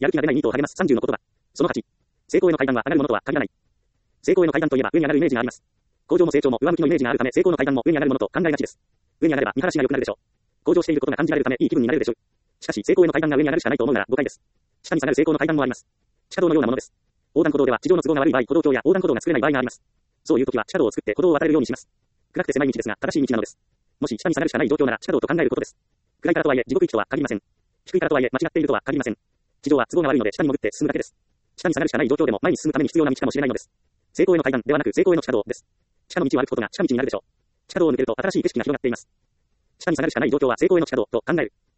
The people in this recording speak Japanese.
やる気が出ないニートを励ます30の言葉。その8。成功への階段は上がるものとは限らない。成功への階段といえば上に上がるイメージがあります。向上も成長も上向きのイメージがあるため、成功の階段も上に上がるものと考えがちです。上に上がれば見晴らしが良くなるでしょう。向上していることが感じられるためいい気分になれるでしょう。しかし成功への階段が上に上がるしかないと思うなら誤解です。下に下がる成功の階段もあります。地下道のようなものです。横断歩道では地上の都合が悪い場合、歩道橋や横断歩道が作れない場合があります。そういう時は地下道を作って歩道を渡れるようにします。暗くて狭い道ですが正しい道なのです。もし下に下がるしかない状況なら地下道と考えることです。暗いからとはいえ地獄行きとは限りません。低いからとはいえ間違っているとは限りません。地上は都合が悪いので下に潜って進むだけです。下に下がるしかない状況でも前に進むために必要な道かもしれないのです。成功への階段ではなく成功への地下道です。地下の道を歩くことが近道になるでしょう。地下道を抜けると新しい景色が広がっています。下に下がるしかない状況は成功への地下道と考える。